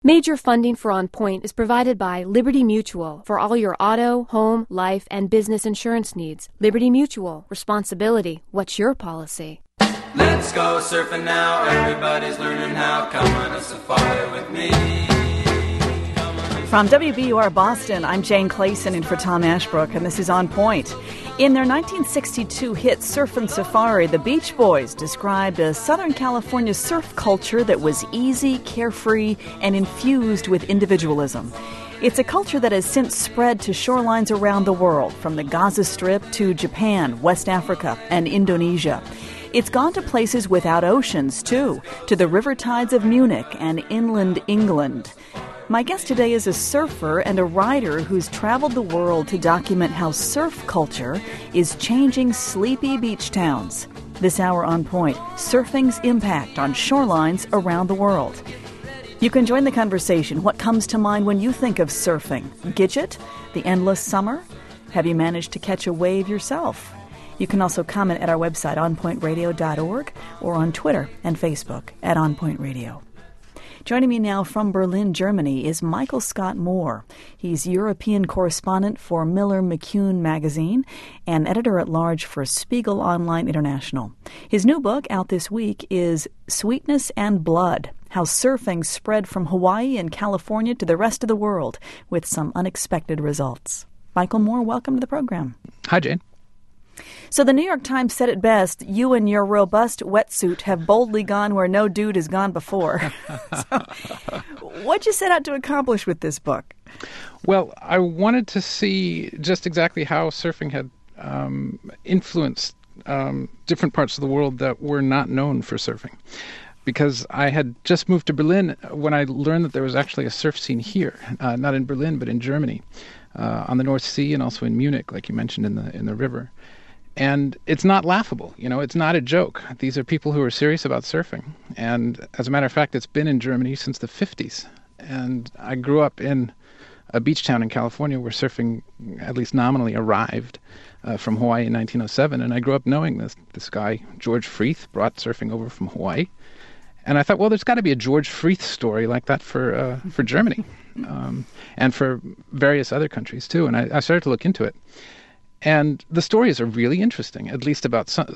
Major funding for On Point is provided by Liberty Mutual for all your auto, home, life, and business insurance needs. Liberty Mutual. Responsibility. What's your policy? Let's go surfing now. Everybody's learning how. Come on a safari with me. From WBUR Boston, I'm Jane Clayson in for Tom Ashbrook, and this is On Point. In their 1962 hit Surfin' Safari, the Beach Boys described a Southern California surf culture that was easy, carefree, and infused with individualism. It's a culture that has since spread to shorelines around the world, from the Gaza Strip to Japan, West Africa, and Indonesia. It's gone to places without oceans, too, to the river tides of Munich and inland England. My guest today is a surfer and a writer who's traveled the world to document how surf culture is changing sleepy beach towns. This hour On Point, surfing's impact on shorelines around the world. You can join the conversation. What comes to mind when you think of surfing? Gidget? The endless summer? Have you managed to catch a wave yourself? You can also comment at our website, onpointradio.org, or on Twitter and Facebook at onpointradio. Joining me now from Berlin, Germany, is Michael Scott Moore. He's European correspondent for Miller McCune magazine and editor-at-large for Spiegel Online International. His new book, out this week, is Sweetness and Blood, How Surfing Spread from Hawaii and California to the Rest of the World, with some unexpected results. Michael Moore, welcome to the program. Hi, Jane. So the New York Times said it best, you and your robust wetsuit have boldly gone where no dude has gone before. So, what'd you set out to accomplish with this book? Well, I wanted to see just exactly how surfing had influenced different parts of the world that were not known for surfing. Because I had just moved to Berlin when I learned that there was actually a surf scene here, not in Berlin, but in Germany, on the North Sea and also in Munich, like you mentioned, in the river. And it's not laughable, it's not a joke. These are people who are serious about surfing. And as a matter of fact, it's been in Germany since the 50s. And I grew up in a beach town in California where surfing, at least nominally, arrived from Hawaii in 1907. And I grew up knowing this guy, George Freeth, brought surfing over from Hawaii. And I thought, well, there's got to be a George Freeth story like that for Germany and for various other countries, too. And I started to look into it. And the stories are really interesting, at least about some,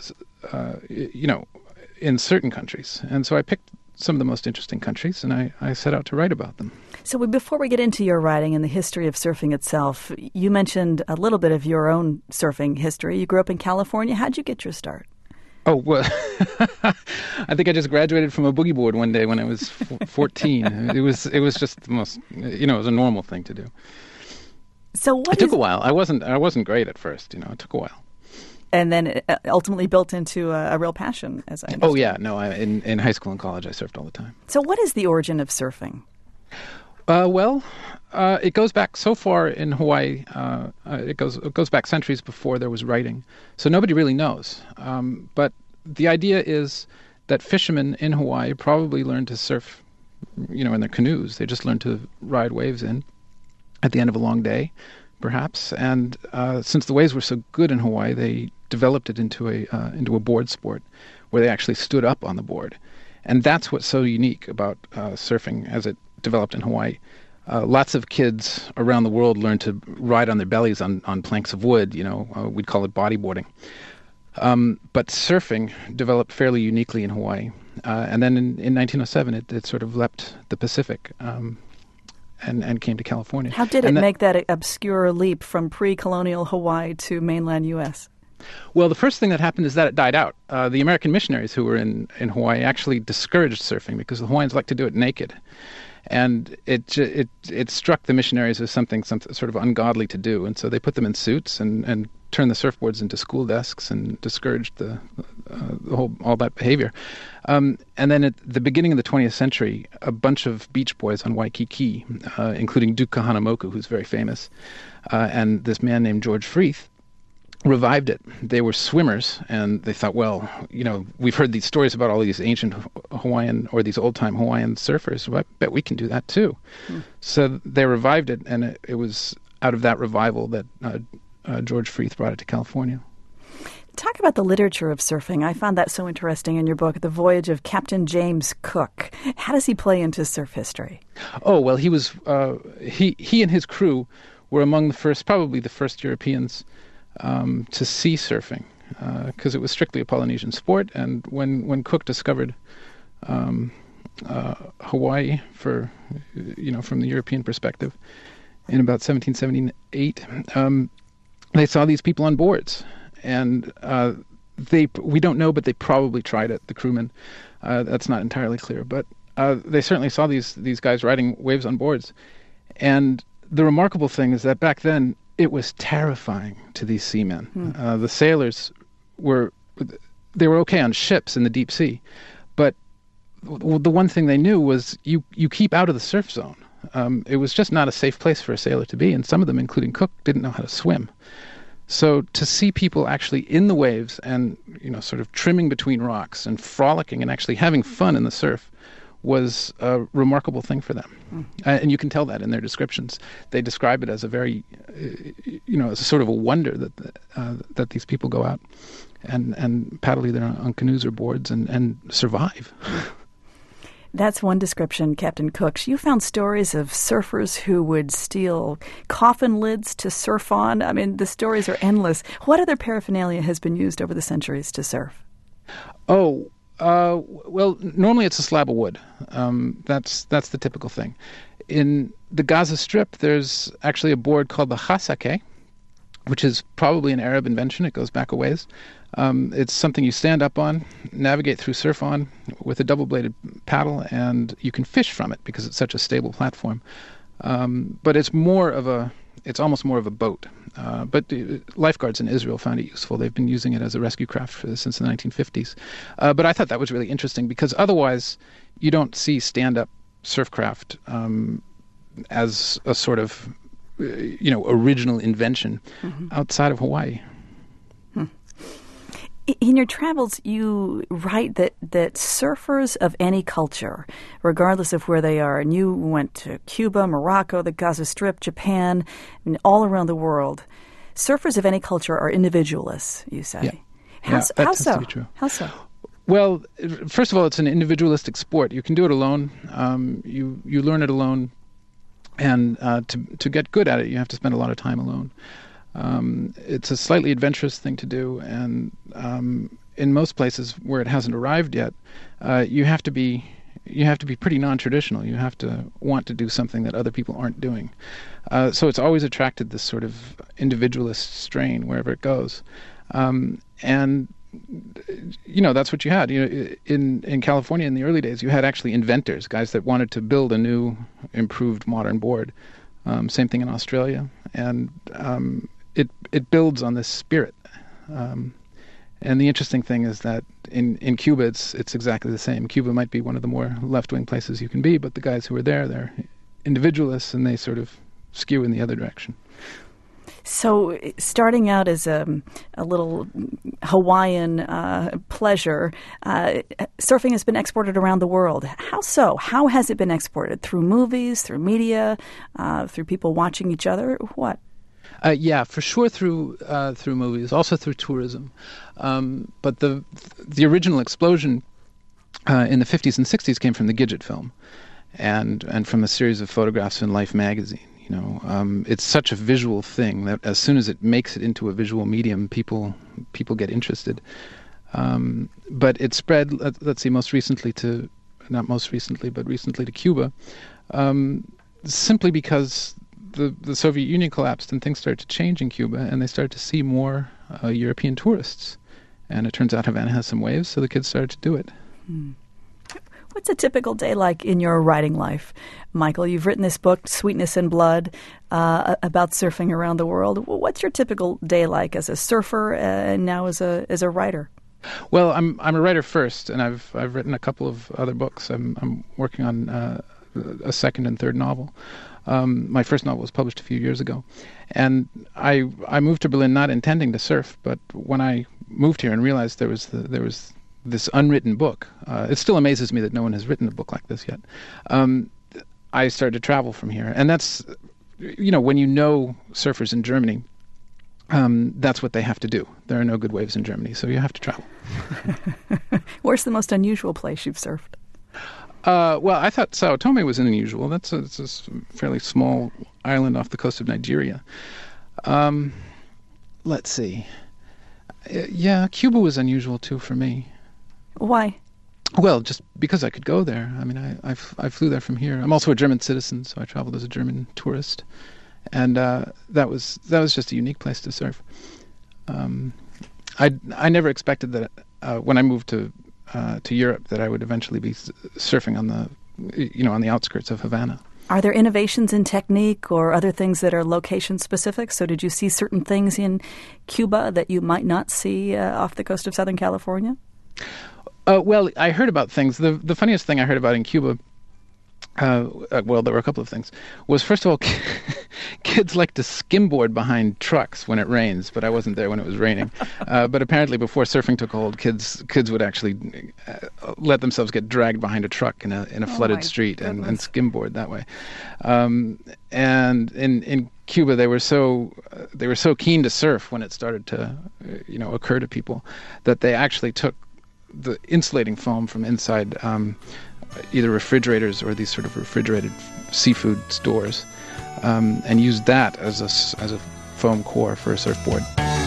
in certain countries. And so I picked some of the most interesting countries, and I set out to write about them. So before we get into your writing and the history of surfing itself, you mentioned a little bit of your own surfing history. You grew up in California. How'd you get your start? Oh, well, I think I just graduated from a boogie board one day when I was 14. It was just the most, it was a normal thing to do. So it took a while. I wasn't great at first. It took a while. And then it ultimately built into a real passion, as I understand. Oh yeah, no. In high school and college, I surfed all the time. So what is the origin of surfing? It goes back so far in Hawaii. It goes back centuries before there was writing. So nobody really knows. But the idea is that fishermen in Hawaii probably learned to surf, in their canoes. They just learned to ride waves in at the end of a long day, perhaps. And since the waves were so good in Hawaii, they developed it into a board sport where they actually stood up on the board. And that's what's so unique about surfing as it developed in Hawaii. Lots of kids around the world learned to ride on their bellies on planks of wood. We'd call it bodyboarding. But surfing developed fairly uniquely in Hawaii. And then in 1907, it sort of leapt the Pacific. And came to California. How did it make that obscure leap from pre-colonial Hawaii to mainland U.S.? Well, the first thing that happened is that it died out. The American missionaries who were in Hawaii actually discouraged surfing because the Hawaiians like to do it naked. And it struck the missionaries as something sort of ungodly to do. And so they put them in suits and turned the surfboards into school desks and discouraged all that behavior. And then at the beginning of the 20th century, a bunch of beach boys on Waikiki, including Duke Kahanamoku, who's very famous, and this man named George Freeth, revived it. They were swimmers, and they thought, well, we've heard these stories about all these ancient Hawaiian or these old-time Hawaiian surfers. Well, I bet we can do that too. So they revived it, and it was out of that revival that George Freeth brought it to California. Talk about the literature of surfing. I found that so interesting in your book, The Voyage of Captain James Cook. How does he play into surf history? Oh, well, he was he and his crew were among the first, probably the first Europeans to see surfing, because it was strictly a Polynesian sport. And when Cook discovered Hawaii, from the European perspective, in about 1778, they saw these people on boards, and we don't know, but they probably tried it. The crewmen, that's not entirely clear, but they certainly saw these guys riding waves on boards. And the remarkable thing is that back then it was terrifying to these seamen. The sailors were okay on ships in the deep sea, but the one thing they knew was you keep out of the surf zone. It was just not a safe place for a sailor to be, and some of them, including Cook, didn't know how to swim. So to see people actually in the waves and sort of trimming between rocks and frolicking and actually having fun in the surf was a remarkable thing for them. And you can tell that in their descriptions. They describe it as a very, as a sort of a wonder that these people go out and paddle either on canoes or boards and survive. That's one description, Captain Cook's. You found stories of surfers who would steal coffin lids to surf on. I mean, the stories are endless. What other paraphernalia has been used over the centuries to surf? Oh, well, normally it's a slab of wood. That's the typical thing. In the Gaza Strip, there's actually a board called the khasake, which is probably an Arab invention. It goes back a ways. It's something you stand up on, navigate through surf on with a double-bladed paddle, and you can fish from it because it's such a stable platform. But it's almost more of a boat. But the lifeguards in Israel found it useful. They've been using it as a rescue craft since the 1950s. But I thought that was really interesting because otherwise you don't see stand-up surfcraft as a sort of original invention outside of Hawaii. In your travels, you write that surfers of any culture, regardless of where they are, and you went to Cuba, Morocco, the Gaza Strip, Japan, all around the world, surfers of any culture are individualists, you say. Yeah. How so? To be true. How so? Well, first of all, it's an individualistic sport. You can do it alone. You learn it alone. And to get good at it, you have to spend a lot of time alone. It's a slightly adventurous thing to do, and in most places where it hasn't arrived yet, you have to be pretty non-traditional. You have to want to do something that other people aren't doing. So it's always attracted this sort of individualist strain wherever it goes, and that's what you had. In California in the early days, you had actually inventors, guys that wanted to build a new, improved, modern board. Same thing in Australia, and it builds on this spirit. And the interesting thing is that in Cuba, it's exactly the same. Cuba might be one of the more left-wing places you can be, but the guys who are there, they're individualists, and they sort of skew in the other direction. So starting out as a little Hawaiian pleasure, surfing has been exported around the world. How so? How has it been exported? Through movies, through media, through people watching each other? What? Yeah, for sure through movies, also through tourism. But the original explosion in the 50s and 60s came from the Gidget film and from a series of photographs in Life magazine. It's such a visual thing that as soon as it makes it into a visual medium, people get interested. But it spread, let's see, recently to Cuba, simply because the Soviet Union collapsed and things started to change in Cuba, and they started to see more European tourists. And it turns out Havana has some waves, so the kids started to do it. What's a typical day like in your writing life, Michael? You've written this book, Sweetness and Blood, about surfing around the world. What's your typical day like as a surfer and now as a writer? Well, I'm a writer first, and I've written a couple of other books. I'm working on a second and third novel. My first novel was published a few years ago, and I moved to Berlin not intending to surf, but when I moved here and realized there was this unwritten book. It still amazes me that no one has written a book like this yet. I started to travel from here. And that's, when you know surfers in Germany, that's what they have to do. There are no good waves in Germany, so you have to travel. Where's the most unusual place you've surfed? Well, I thought Sao Tome was unusual. It's a fairly small island off the coast of Nigeria. Let's see. Yeah, Cuba was unusual too for me. Why? Well, just because I could go there. I mean, I flew there from here. I'm also a German citizen, so I traveled as a German tourist, and that was just a unique place to surf. I never expected that when I moved to Europe that I would eventually be surfing on the outskirts of Havana. Are there innovations in technique or other things that are location specific? So did you see certain things in Cuba that you might not see off the coast of Southern California? Well, I heard about things. The funniest thing I heard about in Cuba, well, there were a couple of things, was first of all, kids like to skimboard behind trucks when it rains, but I wasn't there when it was raining. But apparently before surfing took hold, kids would actually let themselves get dragged behind a truck in a flooded street and skimboard that way. And in Cuba, they were so keen to surf when it started to occur to people that they actually took the insulating foam from inside either refrigerators or these sort of refrigerated seafood stores, and used that as a foam core for a surfboard.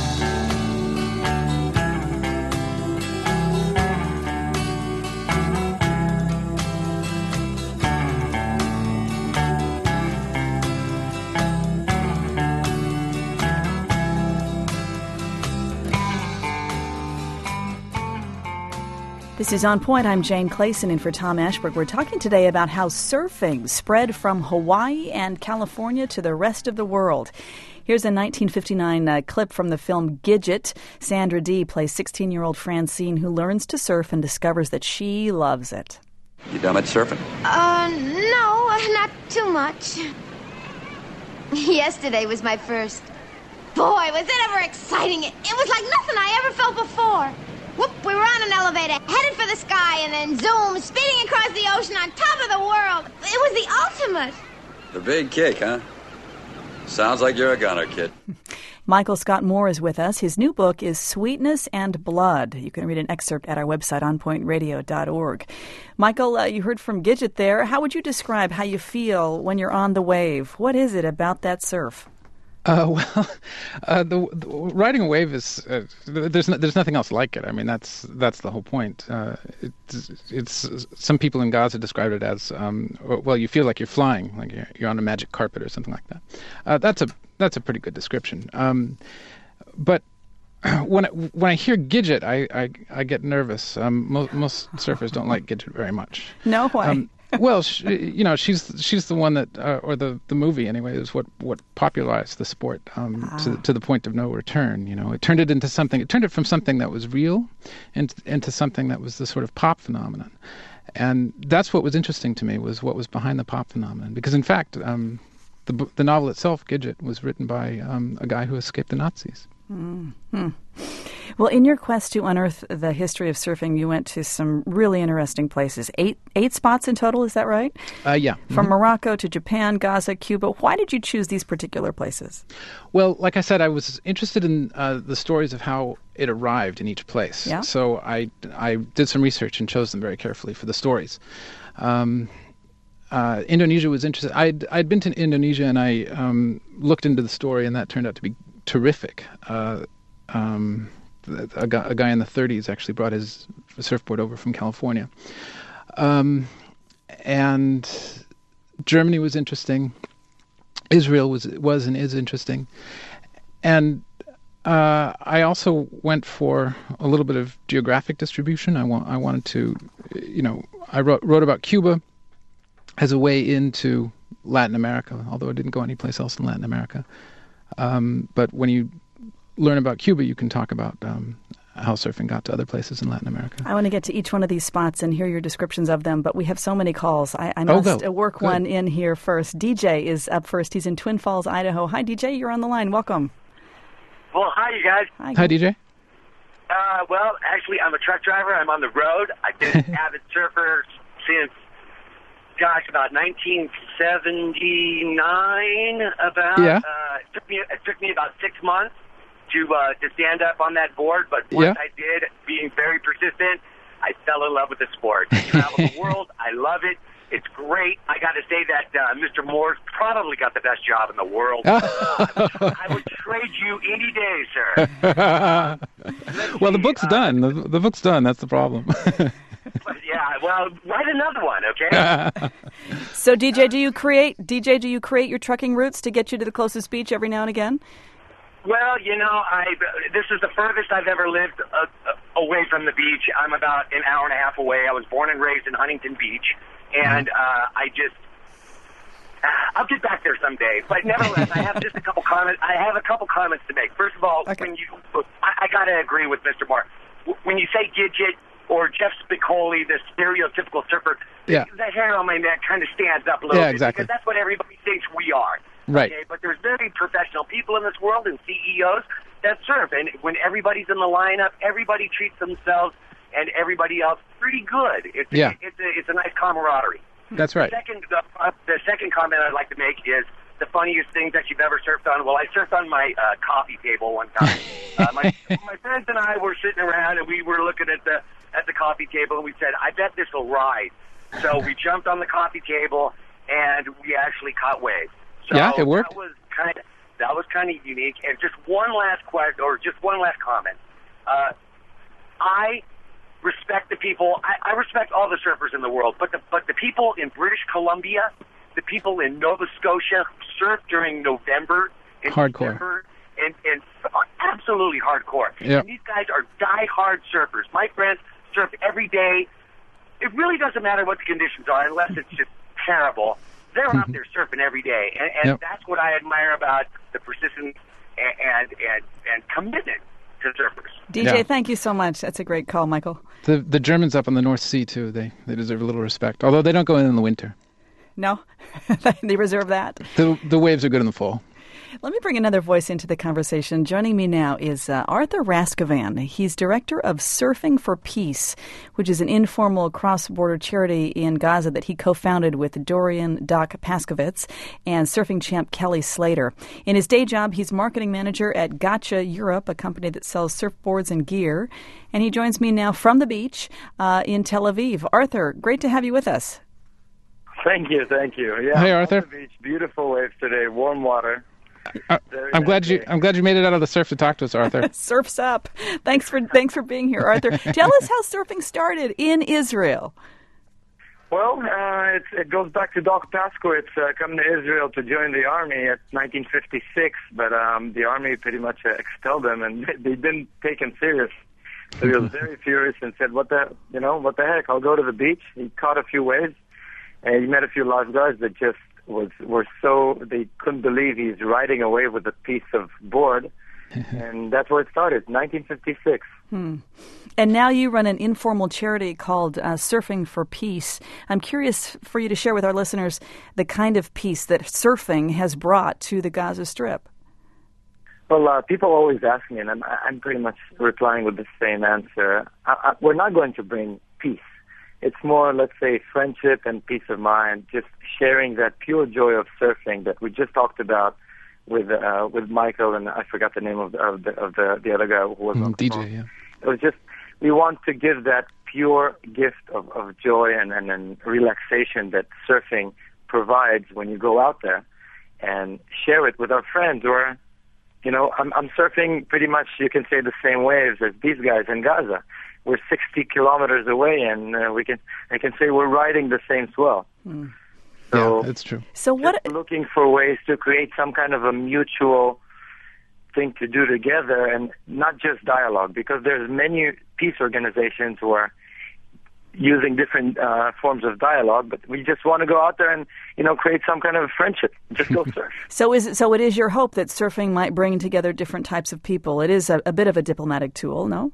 This is On Point. I'm Jane Clayson in for Tom Ashbrook. We're talking today about how surfing spread from Hawaii and California to the rest of the world. Here's a 1959 clip from the film Gidget. Sandra Dee plays 16-year-old Francine, who learns to surf and discovers that she loves it. You done much surfing? No, not too much. Yesterday was my first. Boy, was it ever exciting. It was like nothing I ever felt before. Whoop, we were on an elevator, headed for the sky, and then zoom, speeding across the ocean on top of the world. It was the ultimate. The big kick, huh? Sounds like you're a gunner, kid. Michael Scott Moore is with us. His new book is Sweetness and Blood. You can read an excerpt at our website, onpointradio.org. Michael, you heard from Gidget there. How would you describe how you feel when you're on the wave? What is it about that surf? The riding a wave is there's nothing else like it. I mean, that's the whole point. It's some people in Gaza describe it as well, you feel like you're flying, like you're on a magic carpet or something like that. That's a pretty good description. But when I hear Gidget, I get nervous. Most surfers don't like Gidget very much. No way. Well, she's the one that, or the movie anyway, is what popularized the sport to the point of no return. It turned it into something. It turned it from something that was real into something that was the sort of pop phenomenon. And that's what was interesting to me, was what was behind the pop phenomenon. Because in fact, the novel itself, Gidget, was written by a guy who escaped the Nazis. Mm-hmm. Well, in your quest to unearth the history of surfing, you went to some really interesting places. Eight spots in total, is that right? Yeah. From Morocco to Japan, Gaza, Cuba. Why did you choose these particular places? Well, like I said, I was interested in the stories of how it arrived in each place. Yeah. So I did some research and chose them very carefully for the stories. Indonesia was interesting. I'd been to Indonesia and I looked into the story, and that turned out to be terrific. A guy in the 30s actually brought his surfboard over from California. And Germany was interesting. Israel was and is interesting. And I also went for a little bit of geographic distribution. I wanted to, I wrote about Cuba as a way into Latin America, although I didn't go anyplace else in Latin America. But when you learn about Cuba, you can talk about how surfing got to other places in Latin America. I want to get to each one of these spots and hear your descriptions of them, but we have so many calls. I must work one in here first. DJ is up first. He's in Twin Falls, Idaho. Hi, DJ. You're on the line. Welcome. Well, hi, you guys. Hi, DJ. Well, actually, I'm a truck driver. I'm on the road. I've been an avid surfer since, about 1979. Yeah. It took me about 6 months. to stand up on that board, but once I did, being very persistent, I fell in love with the sport. I travel the world. I love it. It's great. I got to say that Mr. Moore's probably got the best job in the world. I would trade you any day, sir. Well, the book's done. The book's done. That's the problem. Yeah, well, write another one, okay? So, DJ, do you create your trucking routes to get you to the closest beach every now and again? Well, this is the furthest I've ever lived away from the beach. I'm about an hour and a half away. I was born and raised in Huntington Beach, and I'll get back there someday. But nevertheless, I have just a couple comments. I have a couple comments to make. First of all, I got to agree with Mr. Moore. When you say Gidget or Jeff Spicoli, the stereotypical surfer, the hair on my neck kind of stands up a little bit. Exactly. Because that's what everybody thinks we are. Right. Okay? But there's very professional people in this world and CEOs that surf. And when everybody's in the lineup, everybody treats themselves and everybody else pretty good. It's a nice camaraderie. That's right. The second comment I'd like to make is the funniest thing that you've ever surfed on. Well, I surfed on my coffee table one time. My friends and I were sitting around and we were looking at the coffee table and we said, I bet this will ride. So we jumped on the coffee table and we actually caught waves. So yeah, it worked. That was kind of unique. And just one last question, or just one last comment. I respect the people. I respect all the surfers in the world, but the people in British Columbia, the people in Nova Scotia surf during November and hardcore. December, and absolutely hardcore. Yep. And these guys are die-hard surfers. My friends surf every day. It really doesn't matter what the conditions are, unless it's just terrible. They're out there surfing every day, and that's what I admire about the persistence and commitment to surfers. DJ, thank you so much. That's a great call, Michael. The Germans up on the North Sea, too, they deserve a little respect, although they don't go in the winter. No? They reserve that? The waves are good in the fall. Let me bring another voice into the conversation. Joining me now is Arthur Raskovan. He's director of Surfing for Peace, which is an informal cross-border charity in Gaza that he co-founded with Dorian Doc Paskovitz and surfing champ Kelly Slater. In his day job, he's marketing manager at Gotcha Europe, a company that sells surfboards and gear. And he joins me now from the beach in Tel Aviv. Arthur, great to have you with us. Thank you. Yeah, hey, Arthur. On the beach, beautiful waves today, warm water. I'm glad you made it out of the surf to talk to us, Arthur. Surf's up. Thanks for being here, Arthur. Tell us how surfing started in Israel. Well, it goes back to Doc Paskowitz coming to Israel to join the army at 1956, but the army pretty much expelled him, and they didn't take him serious. So he was very furious and said, "What the heck? I'll go to the beach." He caught a few waves, and he met a few lifeguards that just were so they couldn't believe he's riding away with a piece of board, and that's where it started, 1956. And now you run an informal charity called Surfing for Peace. I'm curious for you to share with our listeners the kind of peace that surfing has brought to the Gaza Strip. Well, people always ask me, and I'm pretty much replying with the same answer. We're not going to bring peace. It's more, let's say, friendship and peace of mind, just sharing that pure joy of surfing that we just talked about with Michael, and I forgot the name of the other guy who was on the DJ. phone. Yeah. It was just, we want to give that pure gift of joy and relaxation that surfing provides when you go out there, and share it with our friends. Or, I'm surfing pretty much, you can say, the same waves as these guys in Gaza. We're 60 kilometers away, and I can say we're riding the same swell. So yeah, that's true. So what? Looking for ways to create some kind of a mutual thing to do together, and not just dialogue, because there's many peace organizations who are using different forms of dialogue, but we just want to go out there and create some kind of friendship. Just go surf. So it is your hope that surfing might bring together different types of people. It is a bit of a diplomatic tool, no?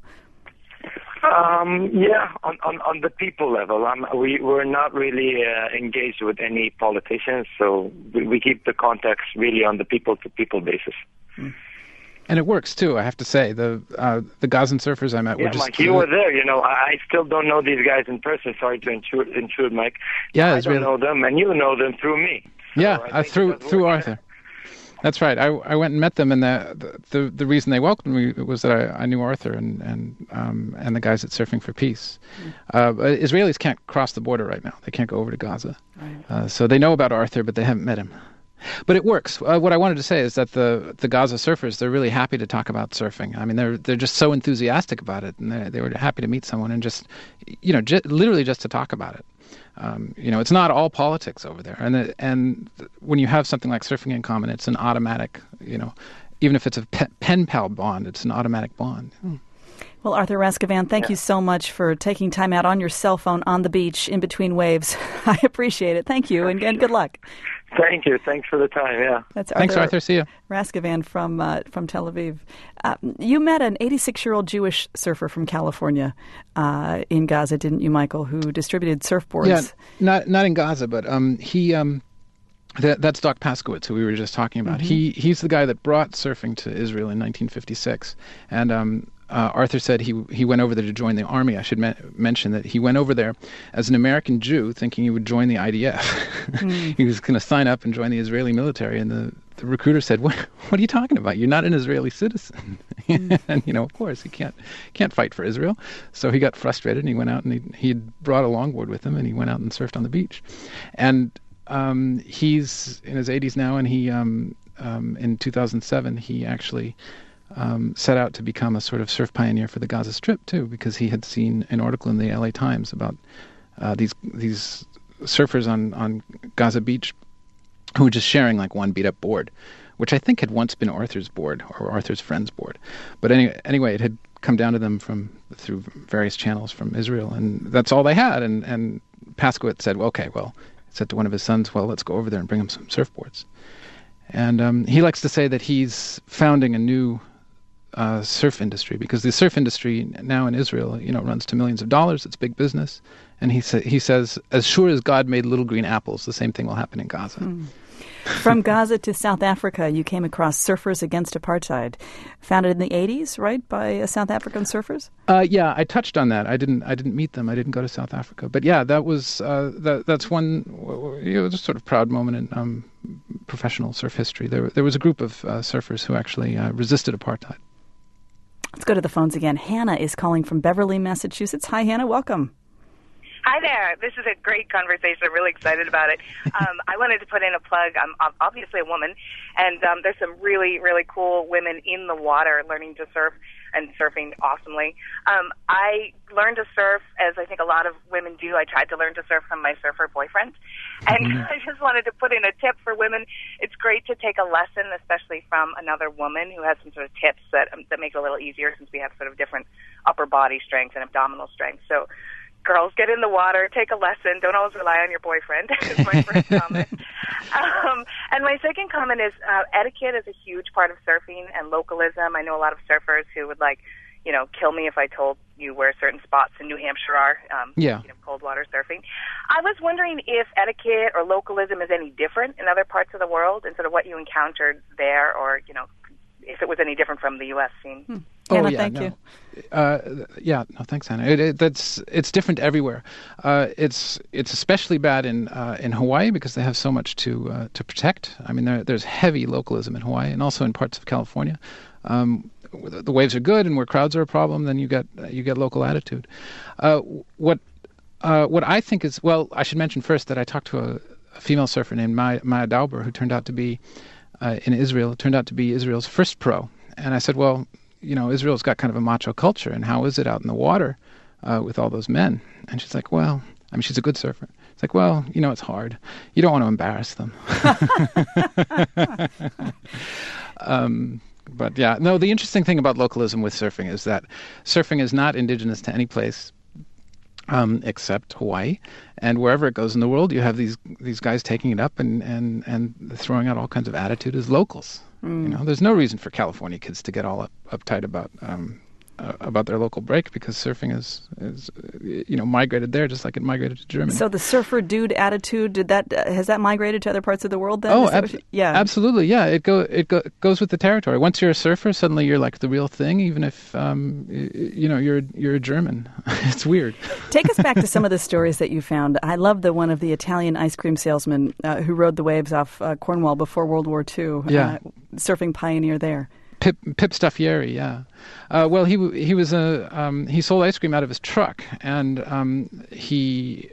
Yeah, on the people level, we're not really engaged with any politicians, so we keep the contacts really on the people-to-people basis. And it works too, I have to say. The Gazan surfers I met were just... Mike, you were there. I still don't know these guys in person. Sorry to intrude, Mike. Yeah, I don't know them, and you know them through me. So yeah, through Arthur. That's right. I went and met them, and the reason they welcomed me was that I knew Arthur and the guys at Surfing for Peace. Israelis can't cross the border right now. They can't go over to Gaza. Right. So they know about Arthur, but they haven't met him. But it works. What I wanted to say is that the Gaza surfers, they're really happy to talk about surfing. I mean, they're just so enthusiastic about it, and they were happy to meet someone and just, literally just to talk about it. It's not all politics over there, and when you have something like surfing in common, it's an automatic, even if it's a pen pal bond, it's an automatic bond. Well, Arthur Raskovan, thank you so much for taking time out on your cell phone on the beach in between waves. I appreciate it. Thank you, and good luck. Thank you. Thanks for the time, yeah. Thanks, Arthur. See you. Raskovan from Tel Aviv. You met an 86-year-old Jewish surfer from California in Gaza, didn't you, Michael, who distributed surfboards? Yeah, not in Gaza, but he... That's Doc Paskowitz, who we were just talking about. Mm-hmm. He's the guy that brought surfing to Israel in 1956, and Arthur said he went over there to join the army. I should mention that he went over there as an American Jew, thinking he would join the IDF. Mm. He was going to sign up and join the Israeli military, and the recruiter said, "What are you talking about? You're not an Israeli citizen." Mm. And of course, he can't fight for Israel. So he got frustrated, and he went out and he brought a longboard with him, and he went out and surfed on the beach, and he's in his 80s now, and he in 2007 he actually set out to become a sort of surf pioneer for the Gaza Strip too, because he had seen an article in the LA Times about these surfers on Gaza Beach who were just sharing like one beat up board, which I think had once been Arthur's board or Arthur's friend's board. But anyway, it had come down to them through various channels from Israel, and that's all they had. And Paskowitz said, said to one of his sons, "Well, let's go over there and bring him some surfboards." And he likes to say that he's founding a new surf industry, because the surf industry now in Israel, runs to millions of dollars. It's big business. And he says, as sure as God made little green apples, the same thing will happen in Gaza. Hmm. From Gaza to South Africa, you came across Surfers Against Apartheid, founded in the 80s, right, by South African surfers? Yeah, I touched on that. I didn't meet them. I didn't go to South Africa. But yeah, that was that's one just sort of proud moment in professional surf history. There was a group of surfers who actually resisted apartheid. Let's go to the phones again. Hannah is calling from Beverly, Massachusetts. Hi, Hannah. Welcome. Hi there. This is a great conversation. I'm really excited about it. I wanted to put in a plug. I'm obviously a woman, and there's some really, really cool women in the water learning to surf and surfing awesomely. I learned to surf, as I think a lot of women do. I tried to learn to surf from my surfer boyfriend, and I just wanted to put in a tip for women. It's great to take a lesson, especially from another woman who has some sort of tips that make it a little easier, since we have sort of different upper body strength and abdominal strength. So girls, get in the water, take a lesson. Don't always rely on your boyfriend, is my first comment. And my second comment is etiquette is a huge part of surfing and localism. I know a lot of surfers who would kill me if I told you where certain spots in New Hampshire are, cold water surfing. I was wondering if etiquette or localism is any different in other parts of the world, and sort of what you encountered there, or, if it was any different from the U.S. scene. Hannah, thank you. Thanks, Hannah. It's different everywhere. It's especially bad in Hawaii, because they have so much to protect. I mean, there's heavy localism in Hawaii, and also in parts of California. The waves are good, and where crowds are a problem, then you get local attitude. What I think is, I should mention first that I talked to a female surfer named Maya Dauber, who turned out to be in Israel. Turned out to be Israel's first pro. And I said, Israel's got kind of a macho culture, and how is it out in the water with all those men? And she's like, she's a good surfer. It's like, it's hard. You don't want to embarrass them. But yeah, no, the interesting thing about localism with surfing is that surfing is not indigenous to any place except Hawaii. And wherever it goes in the world, you have these guys taking it up and throwing out all kinds of attitude as locals. There's no reason for California kids to get all uptight about about their local break, because surfing is migrated there just like it migrated to Germany. So the surfer dude attitude, has that migrated to other parts of the world then? Oh, absolutely, yeah. It goes with the territory. Once you're a surfer, suddenly you're like the real thing, even if you're a German. It's weird. Take us back to some of the stories that you found. I love the one of the Italian ice cream salesman who rode the waves off Cornwall before World War II. Yeah. Surfing pioneer there. Pip Staffieri, yeah. Well, he sold ice cream out of his truck, and he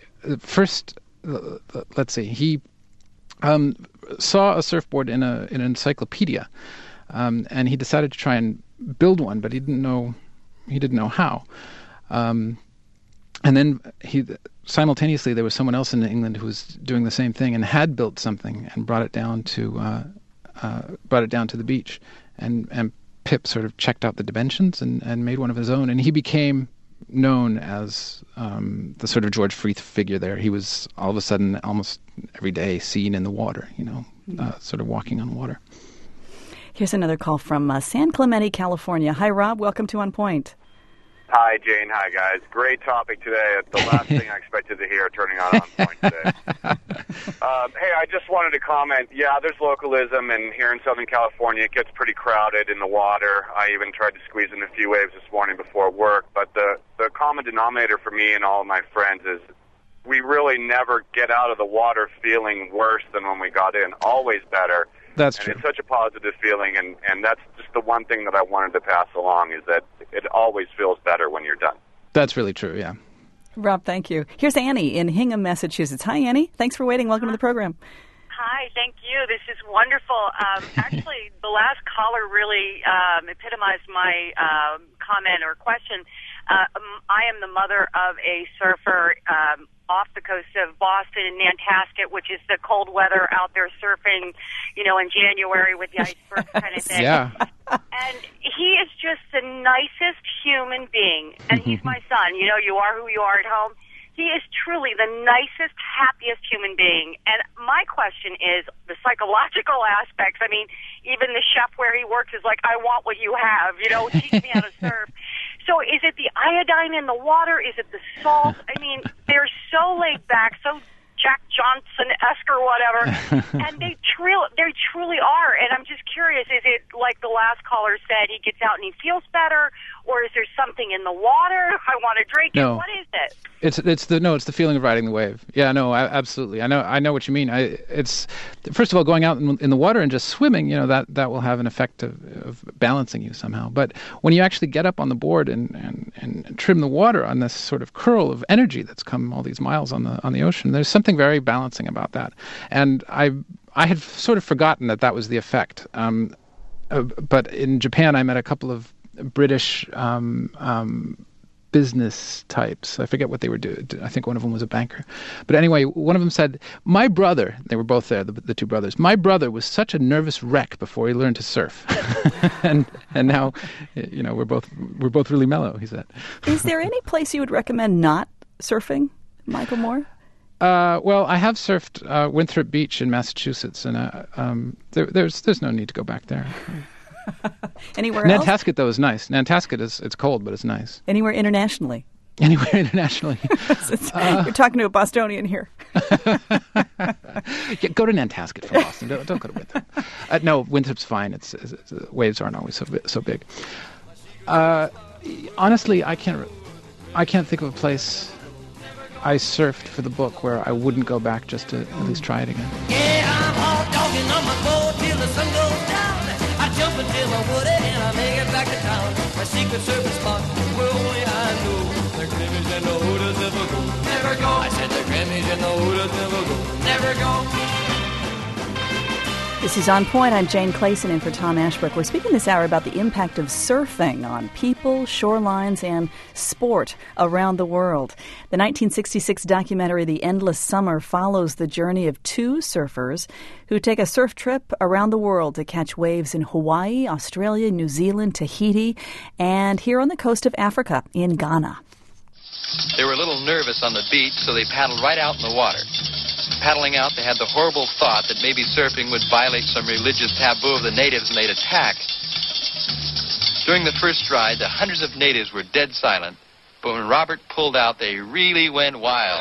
saw a surfboard in an encyclopedia, and he decided to try and build one, but he didn't know how. And then simultaneously there was someone else in England who was doing the same thing and had built something and brought it down to the beach. And Pip sort of checked out the dimensions and made one of his own, and he became known as the sort of George Freeth figure there. He was all of a sudden almost every day seen in the water, sort of walking on water. Here's another call from San Clemente, California. Hi, Rob. Welcome to On Point. Hi, Jane. Hi, guys. Great topic today. It's the last thing I expected to hear turning on Point today. Hey, I just wanted to comment. Yeah, there's localism, and here in Southern California, it gets pretty crowded in the water. I even tried to squeeze in a few waves this morning before work. But the common denominator for me and all of my friends is we really never get out of the water feeling worse than when we got in. Always better. That's true. It's such a positive feeling, and that's just the one thing that I wanted to pass along, is that it always feels better when you're done. That's really true, yeah. Rob, thank you. Here's Annie in Hingham, Massachusetts. Hi, Annie. Thanks for waiting. Welcome to the program. Hi, thank you. This is wonderful. Actually, the last caller really epitomized my comment or question. I am the mother of a surfer off the coast of Boston in Nantasket, which is the cold weather out there surfing, in January with the icebergs kind of thing. Yeah. And he is just the nicest human being. And he's my son. You are who you are at home. He is truly the nicest, happiest human being. And my question is the psychological aspects. I mean, even the chef where he works is like, I want what you have, teach me how to surf. So is it the iodine in the water? Is it the salt? I mean, they're so laid back, so Jack Johnson-esque or whatever, and they truly are. And I'm just curious, is it like the last caller said, he gets out and he feels better, or is there something in the water? I want to drink it. What is it? It's the feeling of riding the wave. Yeah, no, absolutely. I know what you mean. It's first of all, going out in the water and just swimming. That will have an effect of balancing you somehow. But when you actually get up on the board and trim the water on this sort of curl of energy that's come all these miles on the ocean, there's something very balancing about that. And I had sort of forgotten that was the effect. But in Japan, I met a couple of British business types. I forget what they were doing. I think one of them was a banker. But anyway, one of them said, my brother, they were both there, the two brothers, my brother was such a nervous wreck before he learned to surf. and now, we're both really mellow, he said. Is there any place you would recommend not surfing, Michael Moore? Well, I have surfed Winthrop Beach in Massachusetts, and there's no need to go back there. Anywhere else? Nantasket, though, is nice. Nantasket it's cold, but it's nice. Anywhere internationally? Anywhere internationally. You're talking to a Bostonian here. Yeah, go to Nantasket from Boston. Don't go to Winthrop. No, Winthrop's fine. It's waves aren't always so big. Honestly, I can't think of a place I surfed for the book where I wouldn't go back just to at least try it again. Yeah, I'm hard dogging on my board till the sun goes down. I jump until I would it and I make it back to town. My secret surfing spot where only I know. The Grammys and the Hooters never go. Never go. I said the Grammys and the Hooters never go. Never go. This is On Point. I'm Jane Clayson in for Tom Ashbrook. We're speaking this hour about the impact of surfing on people, shorelines, and sport around the world. The 1966 documentary The Endless Summer follows the journey of two surfers who take a surf trip around the world to catch waves in Hawaii, Australia, New Zealand, Tahiti, and here on the coast of Africa in Ghana. They were a little nervous on the beach, so they paddled right out in the water. Paddling out, they had the horrible thought that maybe surfing would violate some religious taboo of the natives and they'd attack. During the first ride, the hundreds of natives were dead silent, but when Robert pulled out, they really went wild.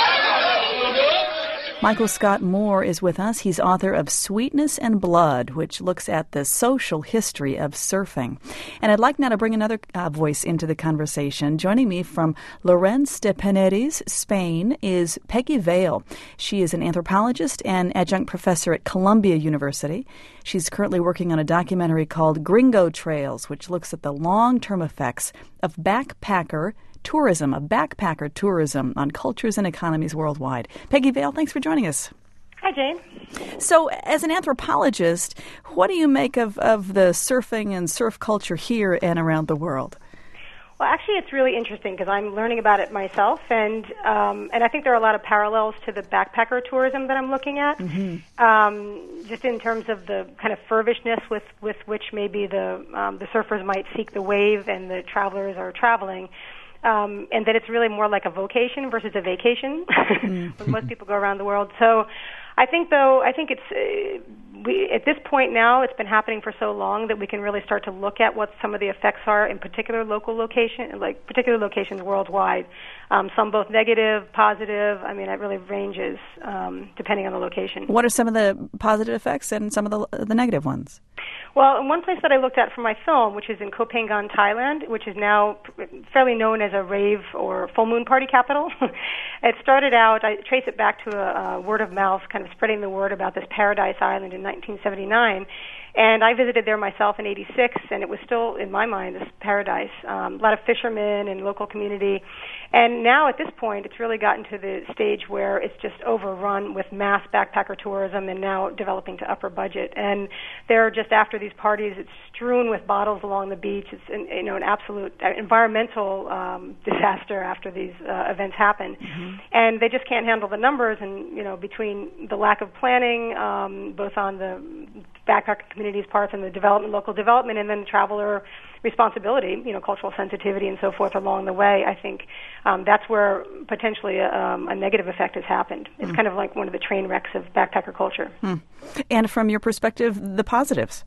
Michael Scott Moore is with us. He's author of Sweetness and Blood, which looks at the social history of surfing. And I'd like now to bring another voice into the conversation. Joining me from Llorenç de Penedès, Spain, is Peggy Vale. She is an anthropologist and adjunct professor at Columbia University. She's currently working on a documentary called Gringo Trails, which looks at the long-term effects of backpacker tourism on cultures and economies worldwide. Peggy Vale, thanks for joining us. Hi, Jane. So, as an anthropologist, what do you make of the surfing and surf culture here and around the world? Well, actually, it's really interesting because I'm learning about it myself, and I think there are a lot of parallels to the backpacker tourism that I'm looking at, just in terms of the kind of furvishness with which maybe the surfers might seek the wave and the travelers are traveling. And that it's really more like a vocation versus a vacation when most people go around the world. So I think it's at this point now, it's been happening for so long that we can really start to look at what some of the effects are in particular particular locations worldwide. Some both negative, positive. I mean, it really ranges depending on the location. What are some of the positive effects and some of the negative ones? Well, in one place that I looked at for my film, which is in Koh Phangan, Thailand, which is now fairly known as a rave or full moon party capital. It started out, I trace it back to a word of mouth, kind of spreading the word about this paradise island in 1979. And I visited there myself in '86, and it was still, in my mind, this paradise. A lot of fishermen and local community. And now, at this point, it's really gotten to the stage where it's just overrun with mass backpacker tourism and now developing to upper budget. And they're just after these parties, it's strewn with bottles along the beach. It's an absolute environmental disaster after these events happen. And they just can't handle the numbers. And, between the lack of planning, both on the backpacker community's parts and the local development, and then traveler responsibility, cultural sensitivity and so forth along the way, I think that's where potentially a negative effect has happened. It's kind of like one of the train wrecks of backpacker culture. And from your perspective, the positives?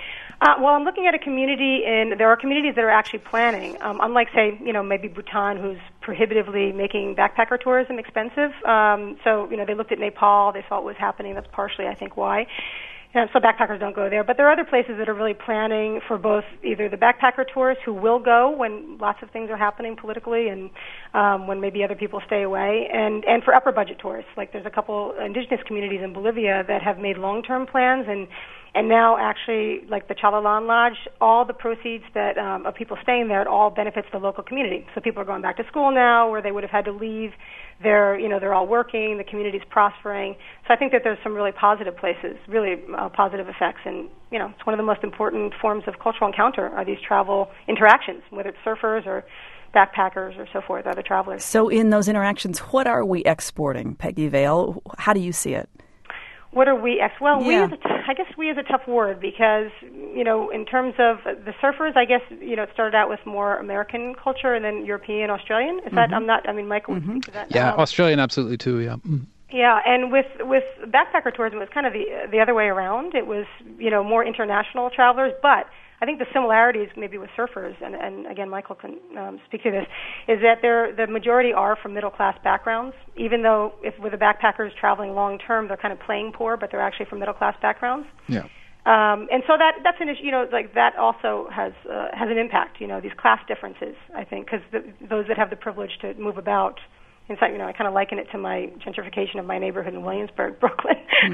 Well, I'm looking at a community, and there are communities that are actually planning. Unlike, say, maybe Bhutan, who's prohibitively making backpacker tourism expensive. So, they looked at Nepal. They saw what was happening. That's partially, I think, why. And so backpackers don't go there. But there are other places that are really planning for both either the backpacker tourists who will go when lots of things are happening politically and when maybe other people stay away, and for upper budget tourists. Like there's a couple indigenous communities in Bolivia that have made long-term plans, and now actually, like the Chalalan Lodge, all the proceeds that of people staying there, it all benefits the local community. So people are going back to school now where they would have had to leave. They're all working, the community's prospering. So I think that there's some really positive places, really positive effects. And, it's one of the most important forms of cultural encounter are these travel interactions, whether it's surfers or backpackers or so forth, other travelers. So in those interactions, what are we exporting, Peggy Vale? How do you see it? What are we? Well, I guess we is a tough word because, in terms of the surfers, I guess, it started out with more American culture and then European, Australian. Is that, Michael would speak to that. Yeah, Australian absolutely too, yeah. Yeah, and with backpacker tourism, it was kind of the other way around. It was, more international travelers, but I think the similarities maybe with surfers, and again, Michael can speak to this, is that the majority are from middle-class backgrounds, even though if with the backpackers traveling long-term, they're kind of playing poor, but they're actually from middle-class backgrounds. Yeah. And so that's an issue, that also has an impact, these class differences, I think, because those that have the privilege to move about. In fact, I kind of liken it to my gentrification of my neighborhood in Williamsburg, Brooklyn.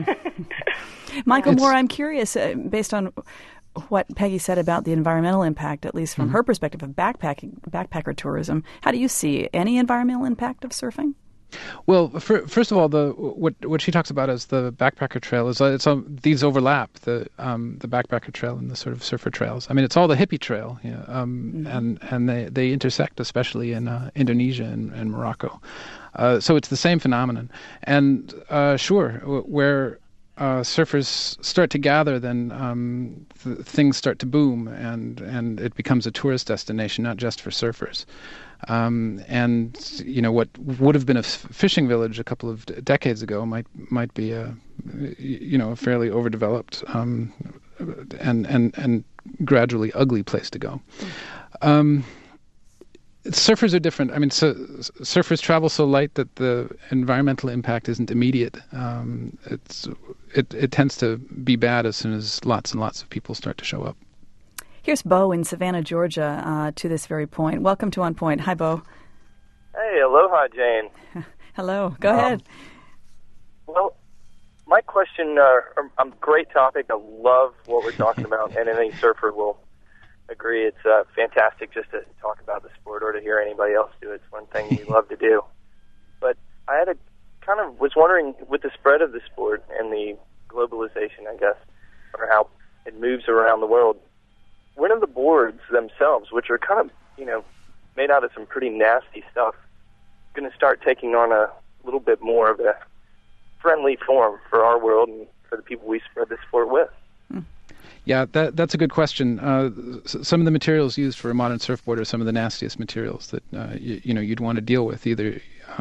Michael Moore, I'm curious, based on what Peggy said about the environmental impact, at least from her perspective of backpacker tourism, how do you see any environmental impact of surfing? Well, first of all, what she talks about as the backpacker trail is these overlap, the backpacker trail and the sort of surfer trails. I mean, it's all the hippie trail, and they intersect, especially in Indonesia and Morocco. So it's the same phenomenon. And where surfers start to gather, then things start to boom, and it becomes a tourist destination, not just for surfers. And what would have been a fishing village a couple of decades ago might be a fairly overdeveloped and gradually ugly place to go. Surfers are different. I mean, surfers travel so light that the environmental impact isn't immediate. It tends to be bad as soon as lots and lots of people start to show up. Here's Bo in Savannah, Georgia, to this very point. Welcome to On Point. Hi, Bo. Hey, aloha, Jane. Hello. Go ahead. Well, my question, great topic. I love what we're talking about, and any surfer will agree. It's fantastic just to talk about the sport or to hear anybody else do it. It's one thing we love to do. But I had was wondering, with the spread of the sport and the globalization, I guess, or how it moves around the world, when are the boards themselves, which are kind of, made out of some pretty nasty stuff, going to start taking on a little bit more of a friendly form for our world and for the people we spread the sport with? Yeah, that's a good question. Some of the materials used for a modern surfboard are some of the nastiest materials that you'd want to deal with, either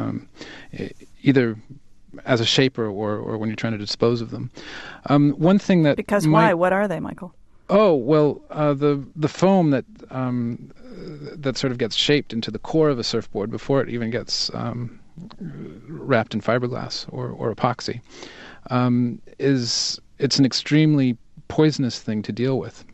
as a shaper or when you're trying to dispose of them. One thing that why? What are they, Michael? Oh well, the foam that sort of gets shaped into the core of a surfboard before it even gets wrapped in fiberglass or epoxy it's an extremely poisonous thing to deal with,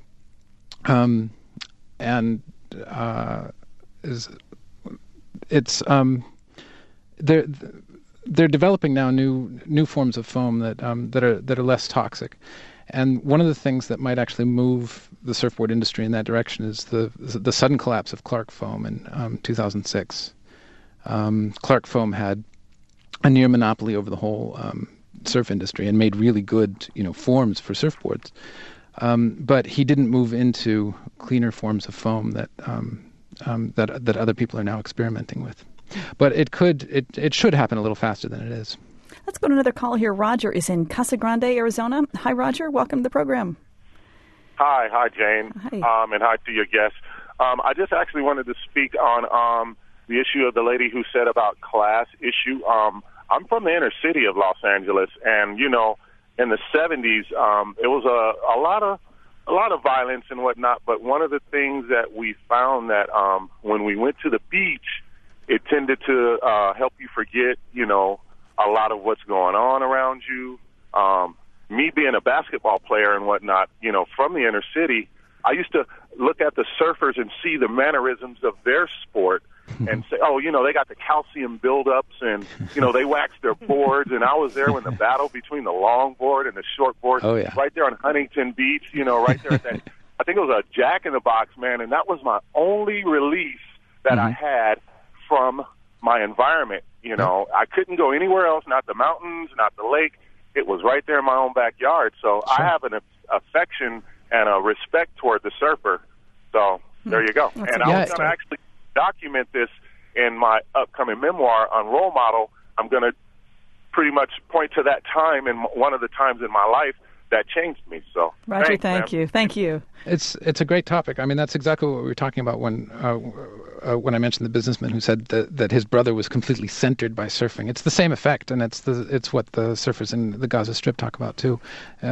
they're developing now new forms of foam that are less toxic. And one of the things that might actually move the surfboard industry in that direction is the sudden collapse of Clark Foam in 2006. Clark Foam had a near monopoly over the whole surf industry and made really good, forms for surfboards. But he didn't move into cleaner forms of foam that other people are now experimenting with. But it should happen a little faster than it is. Let's go to another call here. Roger is in Casa Grande, Arizona. Hi, Roger. Welcome to the program. Hi, Jane. Hi. And hi to your guests. I just actually wanted to speak on the issue of the lady who said about class issue. I'm from the inner city of Los Angeles, and in the 70s, it was a lot of violence and whatnot. But one of the things that we found that when we went to the beach, it tended to help you forget, a lot of what's going on around you. Me being a basketball player and whatnot, from the inner city, I used to look at the surfers and see the mannerisms of their sport and say, they got the calcium buildups and, they wax their boards. And I was there when the battle between the longboard and the shortboard, right there on Huntington Beach, right there at that, I think it was a Jack in the Box, man. And that was my only release that I had from my environment. I couldn't go anywhere else, not the mountains, not the lake. It was right there in my own backyard. So I have an affection and a respect toward the surfer. So there you go. And I was going to actually document this in my upcoming memoir on Role Model. I'm going to pretty much point to that time and one of the times in my life that changed me. So Roger, thank you. Thank you. It's a great topic. I mean, that's exactly what we were talking about when I mentioned the businessman who said that his brother was completely centered by surfing. It's the same effect, and it's what the surfers in the Gaza Strip talk about too.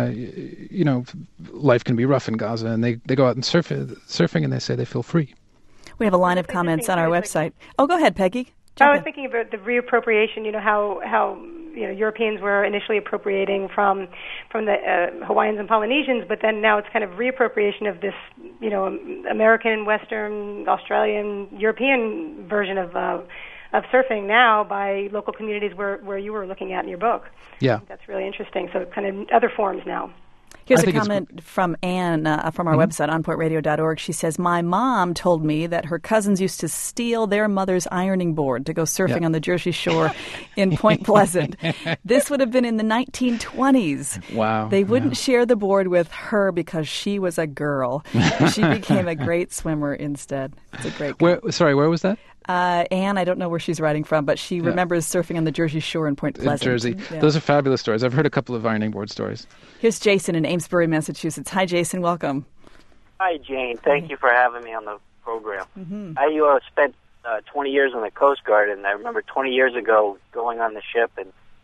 Life can be rough in Gaza, and they go out and surfing, and they say they feel free. We have a line of comments on our website. Oh, go ahead, Peggy. I was thinking about the reappropriation. How Europeans were initially appropriating from the Hawaiians and Polynesians, but then now it's kind of reappropriation of this, American, Western, Australian, European version of surfing now by local communities where you were looking at in your book. Yeah, I think that's really interesting. So kind of other forms now. Here's a comment from Anne from our website, onpointradio.org. She says, my mom told me that her cousins used to steal their mother's ironing board to go surfing on the Jersey Shore in Point Pleasant. This would have been in the 1920s. Wow. They wouldn't share the board with her because she was a girl. She became a great swimmer instead. It's a great comment. Where was that? Anne, I don't know where she's writing from, but she remembers surfing on the Jersey Shore in Point Pleasant. Jersey. Yeah. Those are fabulous stories. I've heard a couple of ironing board stories. Here's Jason in Amesbury, Massachusetts. Hi, Jason. Welcome. Hi, Jane. Thank you for having me on the program. I spent 20 years on the Coast Guard, and I remember 20 years ago going on the ship and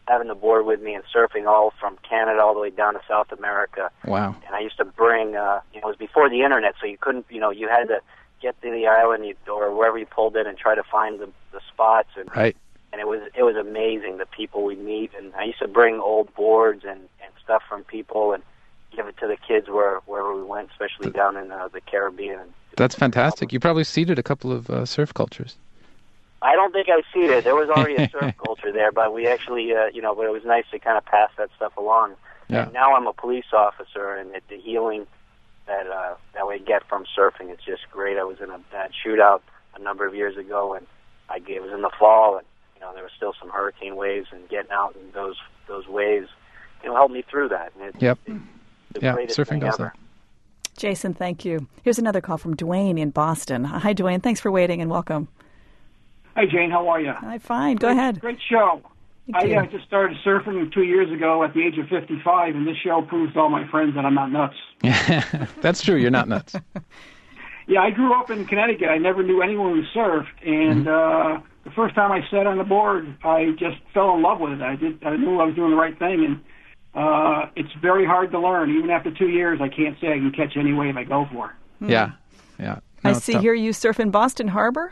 having the board with me and surfing all from Canada all the way down to South America. Wow. And I used to bring, it was before the internet, so you couldn't, you had to get to the island or wherever you pulled in and try to find the spots. And, right. And it was amazing, the people we'd meet. And I used to bring old boards and stuff from people and give it to the kids wherever we went, especially down in the Caribbean. That's fantastic. You probably seeded a couple of surf cultures. I don't think I see it. There was already a surf culture there, but we actually, but it was nice to kind of pass that stuff along. Yeah. And now I'm a police officer, and the healing that we get from surfing is just great. I was in a bad shootout a number of years ago, and it was in the fall, and there were still some hurricane waves, and getting out in those waves, helped me through that. And yep. It's the greatest surfing thing does ever. that. Jason, thank you. Here's another call from Dwayne in Boston. Hi, Dwayne. Thanks for waiting and welcome. Hi, Jane. How are you? Hi, fine. Go ahead. Great show. Thank you. I just started surfing 2 years ago at the age of 55, and this show proves to all my friends that I'm not nuts. That's true. You're not nuts. Yeah, I grew up in Connecticut. I never knew anyone who surfed, and the first time I sat on the board, I just fell in love with it. I knew I was doing the right thing, and it's very hard to learn. Even after 2 years, I can't say I can catch any wave I go for. Yeah. No, I see here you surf in Boston Harbor?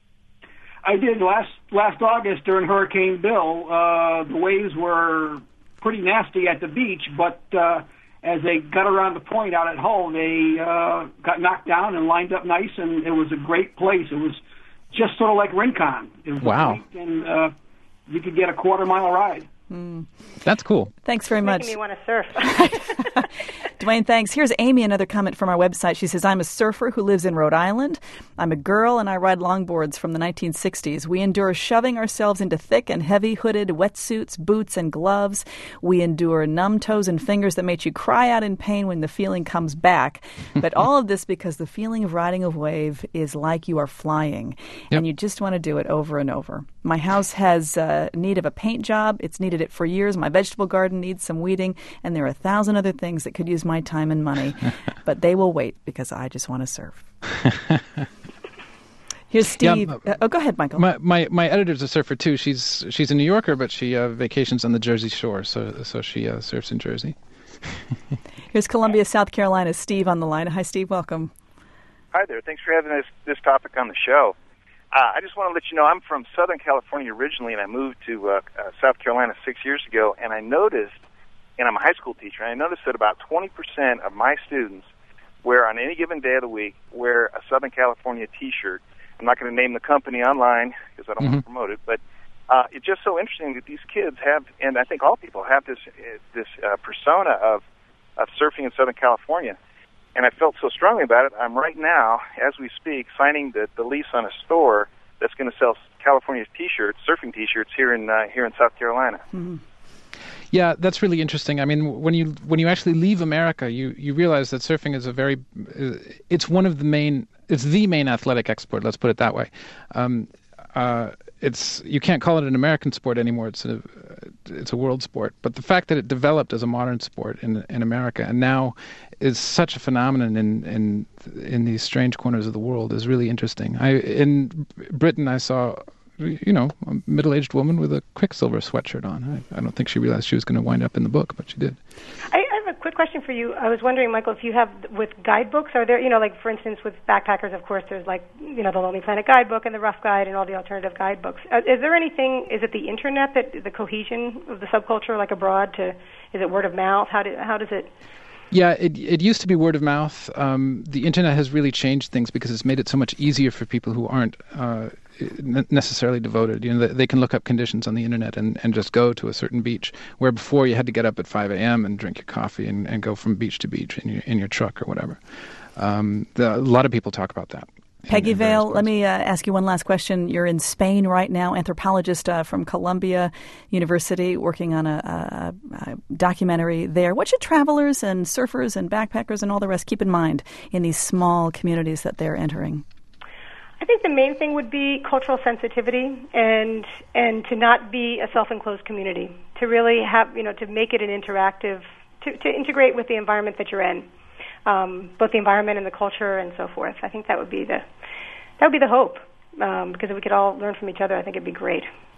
I did last August during Hurricane Bill. The waves were pretty nasty at the beach, but as they got around the point out at Hull, they got knocked down and lined up nice, and it was a great place. It was just sort of like Rincon. It was wow. Great, and you could get a quarter-mile ride. That's cool. Thanks very much. Making me want to surf. Dwayne, thanks. Here's Amy, another comment from our website. She says, I'm a surfer who lives in Rhode Island. I'm a girl and I ride longboards from the 1960s. We endure shoving ourselves into thick and heavy hooded wetsuits, boots, and gloves. We endure numb toes and fingers that make you cry out in pain when the feeling comes back. But all of this because the feeling of riding a wave is like you are flying. Yep. And you just want to do it over and over. My house has need of a paint job. It's needed it for years. My vegetable garden needs some weeding. And there are 1,000 other things that could use my time and money. But they will wait because I just want to surf. Here's Steve. Yeah, go ahead, Michael. My editor's a surfer too. She's a New Yorker, but she vacations on the Jersey Shore, so she surfs in Jersey. Here's Columbia, South Carolina. Steve on the line. Hi, Steve. Welcome. Hi there. Thanks for having this topic on the show. I just want to let you know I'm from Southern California originally, and I moved to South Carolina 6 years ago, and I noticed, and I'm a high school teacher, and I noticed that about 20% of my students wear, on any given day of the week, wear a Southern California T-shirt. I'm not going to name the company online because I don't want to promote it, but it's just so interesting that these kids have, and I think all people have this persona of surfing in Southern California. And I felt so strongly about it. I'm right now, as we speak, signing the lease on a store that's going to sell California T-shirts, surfing T-shirts here in South Carolina. Mm-hmm. Yeah, that's really interesting. I mean, when you actually leave America, you realize that surfing is it's the main athletic export. Let's put it that way. You can't call it an American sport anymore. It's a world sport. But the fact that it developed as a modern sport in America and now is such a phenomenon in these strange corners of the world is really interesting. In Britain, I saw a middle-aged woman with a Quicksilver sweatshirt on. I don't think she realized she was going to wind up in the book, but she did. I have a quick question for you. I was wondering, Michael, if you have, with guidebooks, are there, like, for instance, with backpackers, of course, there's, like, the Lonely Planet guidebook and the Rough Guide and all the alternative guidebooks. Is there anything, is it the Internet, that the cohesion of the subculture, like, abroad, is it word of mouth? How does it... Yeah, it used to be word of mouth. The Internet has really changed things because it's made it so much easier for people who aren't necessarily devoted. They can look up conditions on the Internet and just go to a certain beach, where before you had to get up at 5 a.m. and drink your coffee and go from beach to beach in your truck or whatever. A lot of people talk about that. Peggy Vale, let me ask you one last question. You're in Spain right now, anthropologist from Columbia University, working on a documentary there. What should travelers and surfers and backpackers and all the rest keep in mind in these small communities that they're entering? I think the main thing would be cultural sensitivity and to not be a self-enclosed community, to really have, to make it an interactive, to integrate with the environment that you're in. Both the environment and the culture and so forth. I think that would be the hope, because if we could all learn from each other, I think it'd be great.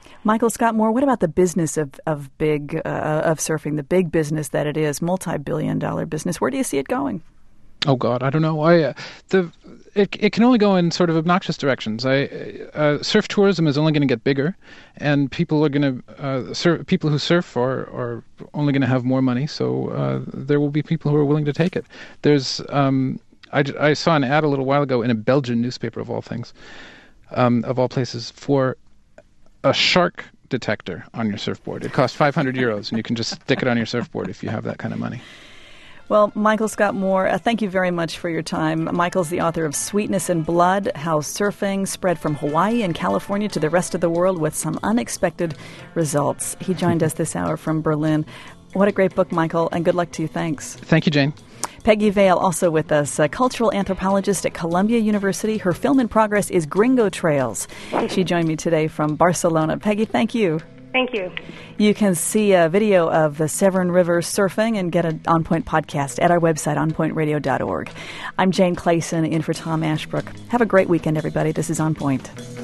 Michael Scott Moore, what about the business of surfing, the big business that it is, multi-billion-dollar business? Where do you see it going? Oh God, I don't know. It can only go in sort of obnoxious directions. Surf tourism is only going to get bigger, and people are going to people who surf are only going to have more money. So there will be people who are willing to take it. There's I saw an ad a little while ago in a Belgian newspaper of all things, of all places, for a shark detector on your surfboard. It costs €500, and you can just stick it on your surfboard if you have that kind of money. Well, Michael Scott Moore, thank you very much for your time. Michael's the author of Sweetness and Blood, How Surfing Spread from Hawaii and California to the Rest of the World with Some Unexpected Results. He joined us this hour from Berlin. What a great book, Michael, and good luck to you. Thanks. Thank you, Jane. Peggy Vale, also with us, a cultural anthropologist at Columbia University. Her film in progress is Gringo Trails. She joined me today from Barcelona. Peggy, thank you. Thank you. You can see a video of the Severn River surfing and get an On Point podcast at our website, onpointradio.org. I'm Jane Clayson, in for Tom Ashbrook. Have a great weekend, everybody. This is On Point.